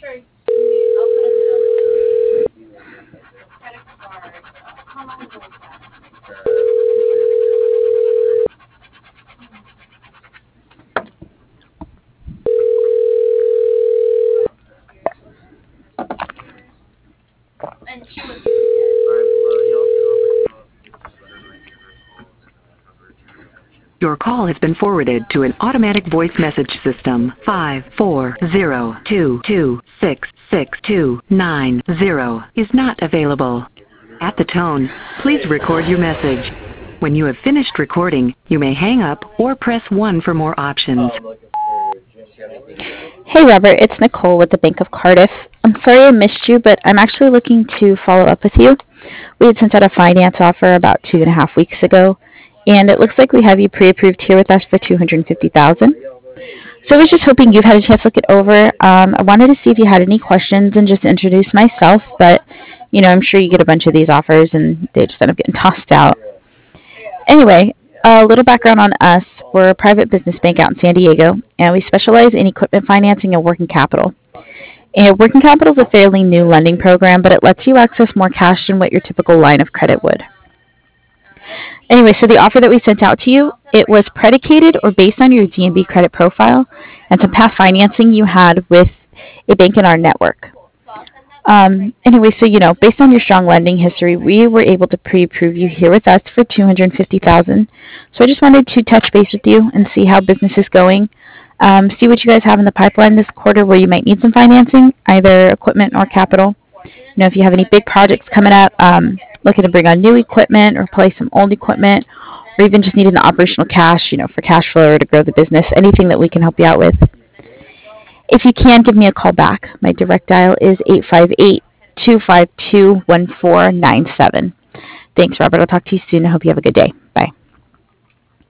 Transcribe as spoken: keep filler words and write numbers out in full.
Your call has been forwarded to an automatic voice message system. five four zero two two six six two nine zero is not available. At the tone, please record your message. When you have finished recording, you may hang up or press one for more options. Hey Robert, it's Nicole with the Bank of Cardiff. I'm sorry I missed you, but I'm actually looking to follow up with you. We had sent out a finance offer about two and a half weeks ago, and it looks like we have you pre-approved here with us for two hundred fifty thousand dollars. So I was just hoping you've had a chance to look it over. Um, I wanted to see if you had any questions and just introduce myself, but you know, I'm sure you get a bunch of these offers and they just end up getting tossed out. Anyway, a little background on us. We're a private business bank out in San Diego, and we specialize in equipment financing and working capital. And working capital is a fairly new lending program, but it lets you access more cash than what your typical line of credit would. Anyway, so the offer that we sent out to you, it was predicated or based on your D N B credit profile and some past financing you had with a bank in our network. Um, anyway, so, you know, based on your strong lending history, we were able to pre-approve you here with us for two hundred fifty thousand dollars. So I just wanted to touch base with you and see how business is going, um, see what you guys have in the pipeline this quarter where you might need some financing, either equipment or capital. You know, if you have any big projects coming up, um, looking to bring on new equipment or replace some old equipment, or even just needing the operational cash, you know, for cash flow or to grow the business, anything that we can help you out with. If you can, give me a call back. My direct dial is eight five eight, two five two, one four nine seven. Thanks, Robert. I'll talk to you soon. I hope you have a good day. Bye.